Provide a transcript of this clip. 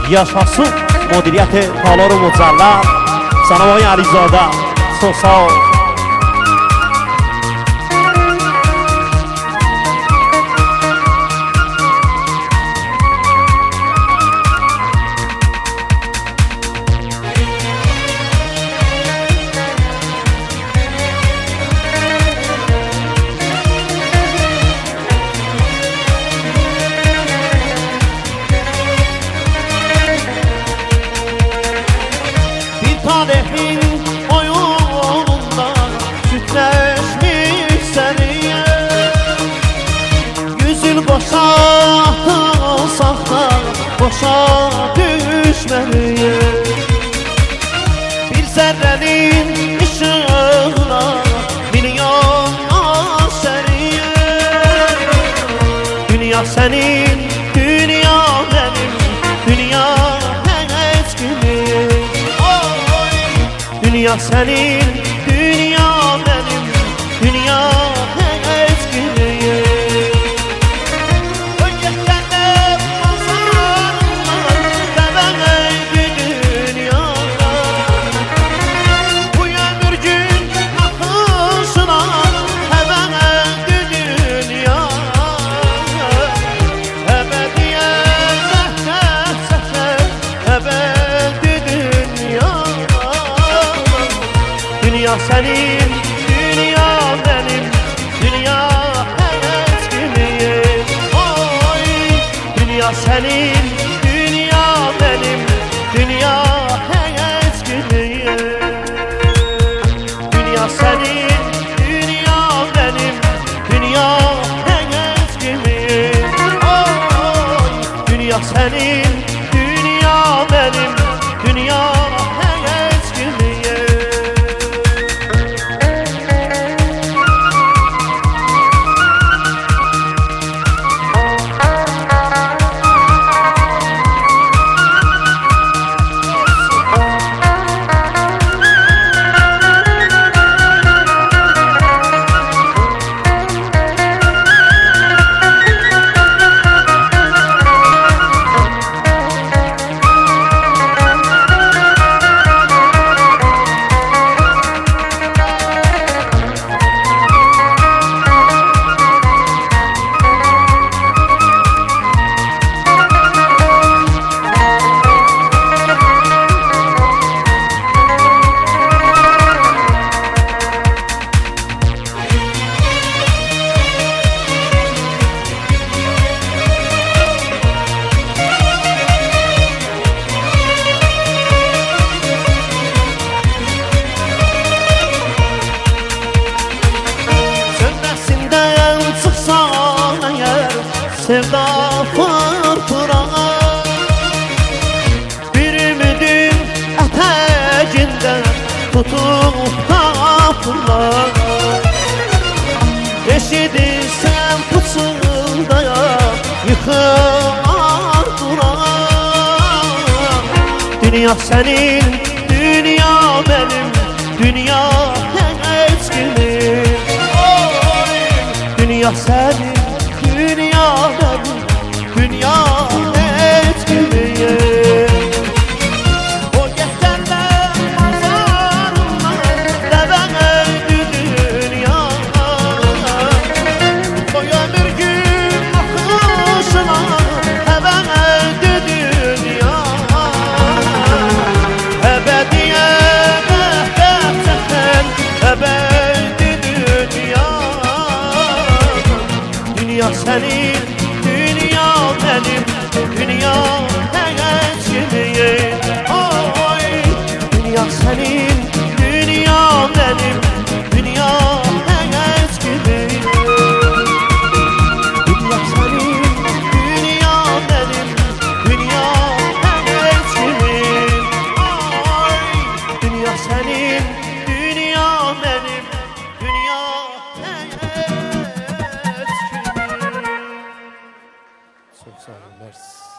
Yaşasın müdiriyyəti Talor Mucəllər Sanamoy Əlizadə Çox sağ ol. Talehin oyununda sütleşmiş seriye Yüzül boşa atılsak da boşa düşmeliye Bir zerrenin ışığına milyon seriye Dünya senin, dünya benim, dünya hiç gibi Dünya senin, dünya benim, dünya eskiliyor. Önceklerle pazarlar, demeydi dünyada. Bu ömür gün akışına, hebeydi dünya. Ebediye zehter zehter, ebedi dünya. Dünya senin, dünya benim, dünya eskimiyor. Oy, dünya senin, dünya benim, dünya eskimiyor. Dünya senin, dünya benim, dünya eskimiyor. Oy, dünya senin, dünya benim, dünya eskimiyor. Sevda fırtınağa Bir ümidin eteğinden tutup da fırlar Eşidirsen fısıldayan yıkılar durar Dünya senin, dünya benim, dünya eskimiyor Dünya senin Dünya benim, dünya eskimiyor O yeterler pazarlar, demeydi dünya O ömür gün akışına, hebeydi dünya Ebediye mehter zehter, ebeydi dünya Dünya senin, dünya benim, dünya eskimiyor Oy, dünya senin, dünya benim, dünya eskimiyor Dünya senin, dünya benim, dünya eskimiyor Oy, dünya senin, dünya benim, dünya eskimiyor Çok sağ olun, mersi.